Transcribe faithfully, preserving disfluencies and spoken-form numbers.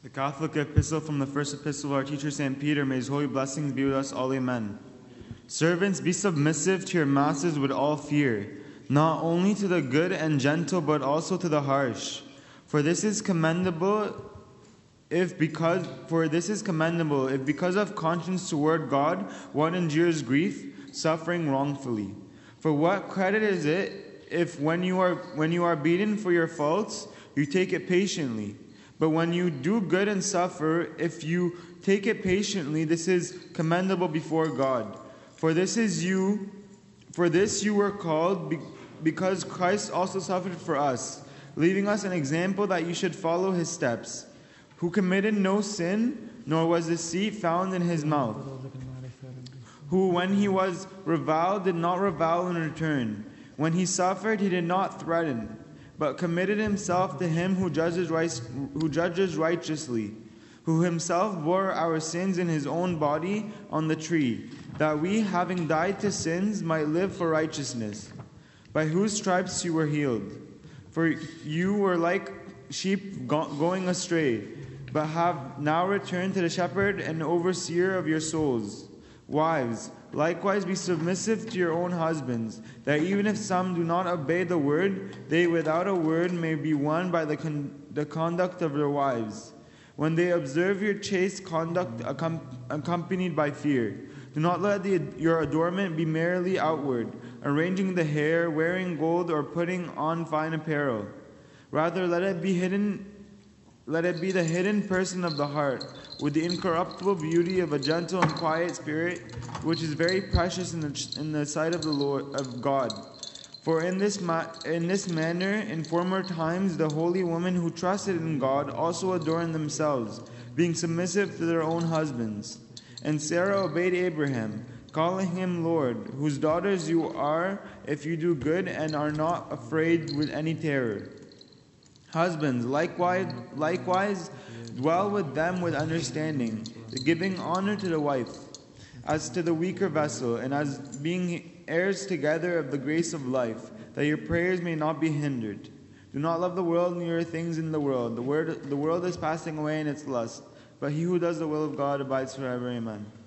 The Catholic Epistle from the first epistle of our teacher Saint Peter, may his holy blessings be with us all, amen. Servants, be submissive to your masters with all fear, not only to the good and gentle, but also to the harsh. For this is commendable if because for this is commendable if because of conscience toward God one endures grief, suffering wrongfully. For what credit is it if when you are when you are beaten for your faults, you take it patiently? But when you do good and suffer, if you take it patiently, this is commendable before God. For this is you, for this you were called, be, because Christ also suffered for us, leaving us an example that you should follow his steps, who committed no sin, nor was deceit found in his mouth, who when he was reviled did not revile in return, when he suffered he did not threaten, but committed himself to him who judges right, who judges righteously, who himself bore our sins in his own body on the tree, that we, having died to sins, might live for righteousness, by whose stripes you were healed. For you were like sheep go- going astray, but have now returned to the shepherd and overseer of your souls. Wives, likewise be submissive to your own husbands, that even if some do not obey the word, they without a word may be won by the, con- the conduct of their wives, when they observe your chaste conduct accom- accompanied by fear. Do not let the, your adornment be merely outward, arranging the hair, wearing gold, or putting on fine apparel. Rather, let it be hidden. Let it be the hidden person of the heart, with the incorruptible beauty of a gentle and quiet spirit, which is very precious in the, in the sight of the Lord of God. For in this ma- in this manner, in former times, the holy women who trusted in God also adorned themselves, being submissive to their own husbands. And Sarah obeyed Abraham, calling him Lord, whose daughters you are, if you do good and are not afraid with any terror. Husbands, likewise, likewise, dwell with them with understanding, giving honor to the wife, as to the weaker vessel, and as being heirs together of the grace of life, that your prayers may not be hindered. Do not love the world neither things in the world. The, word, the world is passing away in its lust, but he who does the will of God abides forever. Amen.